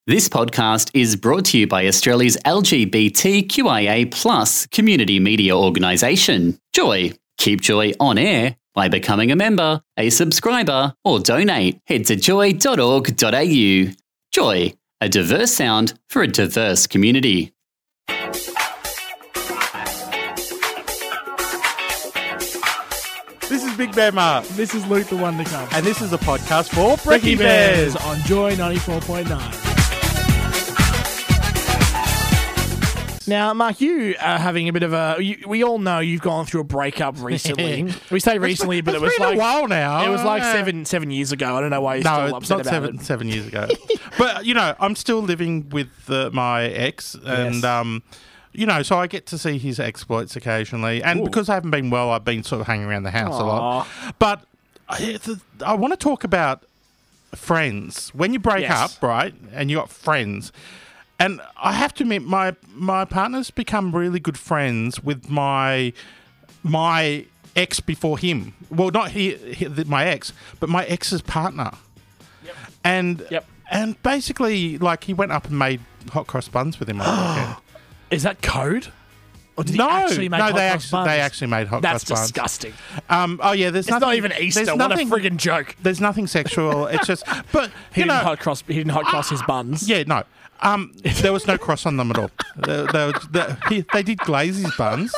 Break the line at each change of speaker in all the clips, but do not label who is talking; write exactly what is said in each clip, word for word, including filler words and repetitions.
This podcast is brought to you by Australia's L G B T Q I A plus community media organisation, Joy. Keep Joy on air by becoming a member, a subscriber, or donate. Head to joy dot org dot a u. Joy, a diverse sound for a diverse community.
This is Big Bear Mark,
This is Luke the One to Come.
and this is a podcast for
Brekkie
Brekkie Bears.
on Joy ninety-four point nine. Now, Mark, you are having a bit of a... You, we all know you've gone through a breakup recently. We say recently, but it was
It's been
like...
a while now.
It was like
Yeah.
seven seven years ago. I don't know why you're
No,
still
it's
upset
not
about
seven
it.
seven years ago. But you know, I'm still living with uh, my ex, and
Yes.
um, you know, so I get to see his exploits occasionally. And
Ooh.
because I haven't been well, I've been sort of hanging around the house a lot.
Aw.
But I, I want to talk about friends. When you break
Yes.
up, right, and you got friends. And I have to admit, my my partner's become really good friends with my my ex before him. Well, not he, he my ex, but my ex's partner.
Yep.
And
Yep.
and basically, like, he went up and made hot cross buns with him on the weekend.
Is that code? Or did
No,
he actually make
no,
hot
they
cross
actually
buns?
they actually made hot
That's
cross buns.
disgusting.
Um, oh yeah, there's
It's
nothing,
not even Easter.
there's
What
nothing-
a friggin' joke.
There's nothing sexual. It's just, but
He
you
didn't
know,
hot cross. He didn't hot cross his buns.
yeah, no. Um, there was no cross on them at all. They, they, they, he- they did glaze his buns,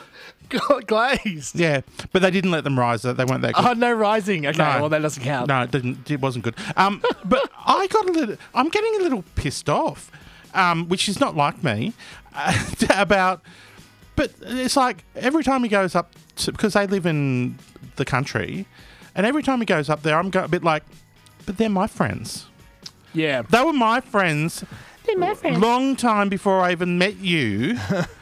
Glazed.
yeah, but they didn't let them rise. They weren't that good.
Oh, no rising. Okay,
No.
well, that doesn't count.
No, it didn't. It wasn't good. Um, but I got a little. I'm getting a little pissed off, um, which is not like me, uh, about. But it's like every time he goes up to, because they live in the country, and every time he goes up there, I'm go, a bit like, but they're my friends.
Yeah.
They were my friends.
They're my friends.
Long time before I even met you,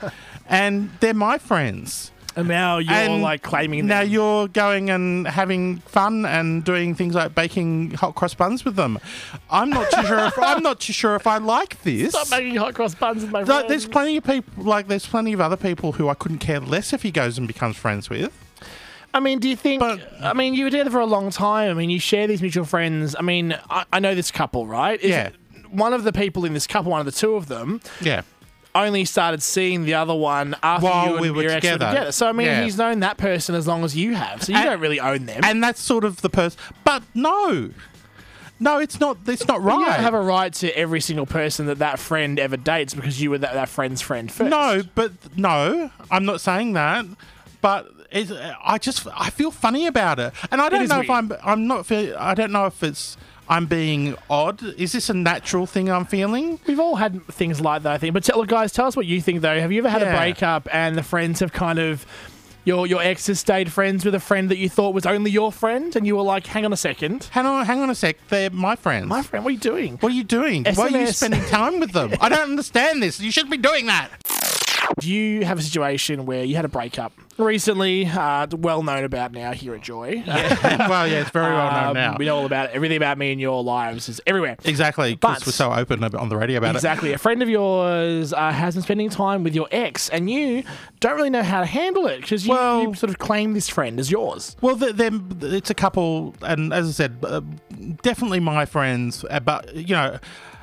and they're my friends.
And now you're
And
like claiming
Now
them.
you're going and having fun and doing things like baking hot cross buns with them. I'm not too sure. If, I'm not too sure if I like this.
Stop making hot cross buns with my
Like,
friends.
there's plenty of people. Like there's plenty of other people who I couldn't care less if he goes and becomes friends with.
I mean, do you think?
But-
I mean, you were together for a long time. I mean, you share these mutual friends. I mean, I, I know this couple, right? Is
Yeah.
One of the people in this couple, one of the two of them,
Yeah.
only started seeing the other one after
While
you and
we were
your ex were
together.
together. So I mean,
Yeah.
he's known that person as long as you have. So you
And-
don't really own them.
And that's sort of the person. But no, no, it's not. It's not right.
you don't have a right to every single person that that friend ever dates because you were that, that friend's friend first.
No, but no, I'm not saying that. But it's, I just I feel funny about it, and I don't
is
know if
weird.
I'm I'm not. Feel, I don't know if it's I'm being odd. Is this a natural thing I'm feeling?
We've all had things like that, I think. But tell, guys, tell us what you think, though. Have you ever had
Yeah.
a breakup and the friends have kind of... Your your ex has stayed friends with a friend that you thought was only your friend, and you were like, hang on a second.
Hang on, hang on a sec. They're my friends.
My friend, what are you doing?
What are you doing? Why are you
S M S.
spending time with them? I don't understand this. You shouldn't be doing that.
Do you have a situation where you had a breakup recently, uh, well known about now here at Joy?
Well, yeah, it's very well known
Um,
now.
We know all about it. Everything about me and your lives is everywhere.
Exactly, because
But-
we're so open on the radio about
Exactly. A friend of yours uh, has been spending time with your ex, and you don't really know how to handle it because you,
Well-
you sort of claim this friend as yours.
it. Well, the, them, it's a couple, and as I said, uh, definitely my friends, uh, but, you know,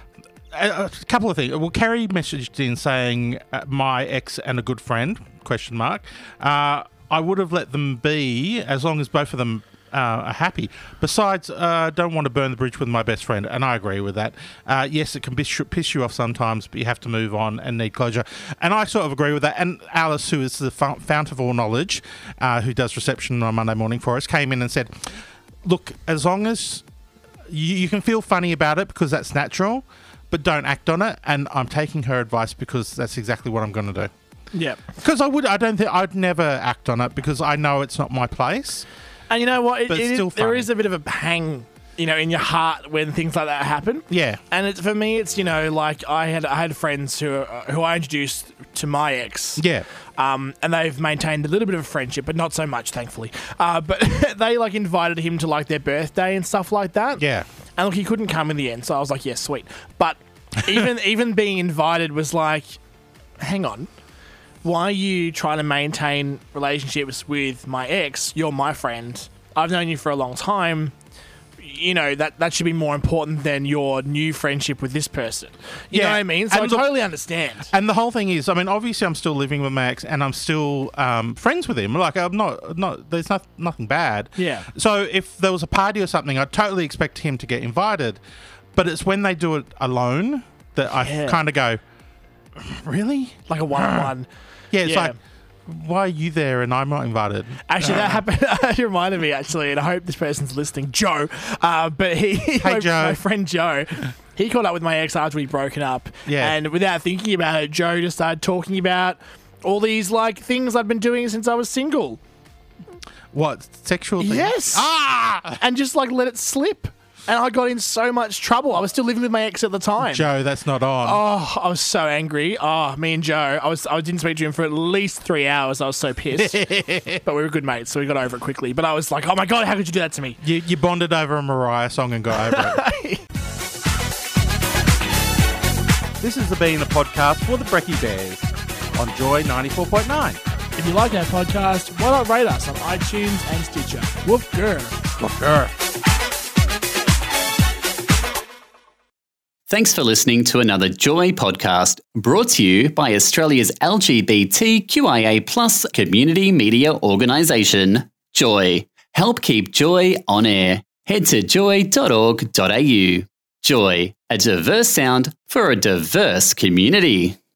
a, a couple of things. Well, Kerry messaged in saying uh, my ex and a good friend, question mark. Uh, I would have let them be as long as both of them uh, are happy. Besides, uh, don't want to burn the bridge with my best friend, and I agree with that. Uh, yes, it can piss, piss you off sometimes, but you have to move on and need closure. And I sort of agree with that. And Alice, who is the fount, fount of all knowledge, uh, who does reception on Monday morning for us, came in and said, look, as long as you, you can feel funny about it because that's natural, but don't act on it. And I'm taking her advice because that's exactly what I'm going to do.
Yeah.
Because I would, I don't think I'd never act on it because I know it's not my place.
And you know what? It,
But it's
it-
still
there
funny.
is a bit of a pang, you know, in your heart when things like that happen.
Yeah.
And it's, for me, it's, you know, like I had I had friends who uh, who I introduced to my ex.
Yeah.
Um, and they've maintained a little bit of a friendship, but not so much, thankfully. Uh, but they like invited him to like their birthday and stuff like that.
Yeah.
And look, he couldn't come in the end, so I was like, yeah, sweet. But even even being invited was like, hang on, why are you trying to maintain relationships with my ex? You're my friend. I've known you for a long time. you know, that, that should be more important than your new friendship with this person. You
Yeah.
know what I mean? So
And
I
look-
totally understand.
And the whole thing is, I mean, obviously, I'm still living with Max, and I'm still um, friends with him. Like, I'm not, not. There's not, nothing bad.
Yeah.
So if there was a party or something, I'd totally expect him to get invited. But it's when they do it alone that I
Yeah.
kind of go, really?
Like a one-on-one.
Yeah. It's
Yeah.
like, why are you there and I'm not invited?
Actually, that happened. It reminded me, actually, and I hope this person's listening, Joe. Uh, but he,
Hey,
my,
Joe.
my friend Joe, he caught up with my ex after we'd broken up.
Yeah.
And without thinking about it, Joe just started talking about all these like things I'd been doing since I was single.
What, sexual things?
Yes.
Ah!
And just like let it slip. And I got in so much trouble. I was still living with my ex at the time.
Joe, that's not on.
Oh, I was so angry. Oh, me and Joe, I was I didn't speak to him for at least three hours. I was so pissed. But we were good mates, so we got over it quickly. But I was like, oh my God, how could you do that to me?
You, you bonded over a Mariah song and got over it. This has been a podcast for the Brekkie Bears on Joy ninety-four point nine.
If you like our podcast, why not rate us on iTunes and Stitcher? Woof grr.
Thanks for listening to another Joy podcast brought to you by Australia's L G B T Q I A plus community media organisation, Joy. Help keep Joy on air. Head to joy dot org dot a u. Joy, a diverse sound for a diverse community.